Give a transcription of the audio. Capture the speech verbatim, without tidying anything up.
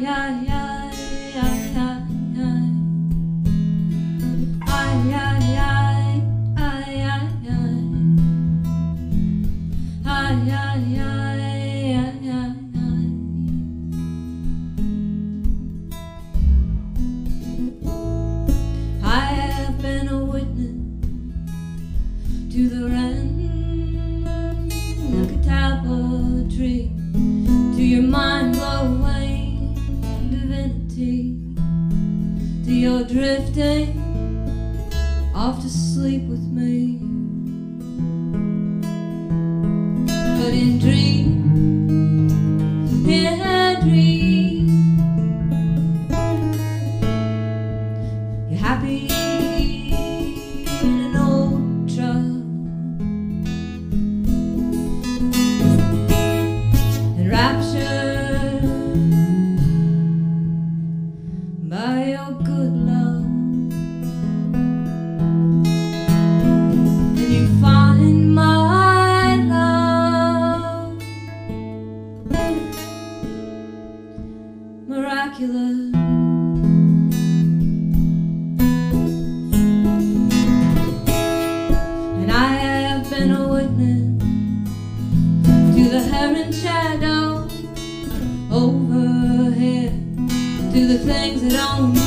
ay, ay, ay, ay. Ay, ay, ay, ay, ay, ay. Ay, ay, ay, ay, ay. I have been a witness to the rend of a tapestry, to your mind-blowing divinity, to your drifting off to sleep with me. But in dream, in a dream, you're happy in an old truck, enraptured by your good love. And you find my love miraculous. And I have been a witness to the heron shadow overhead, to the things that don't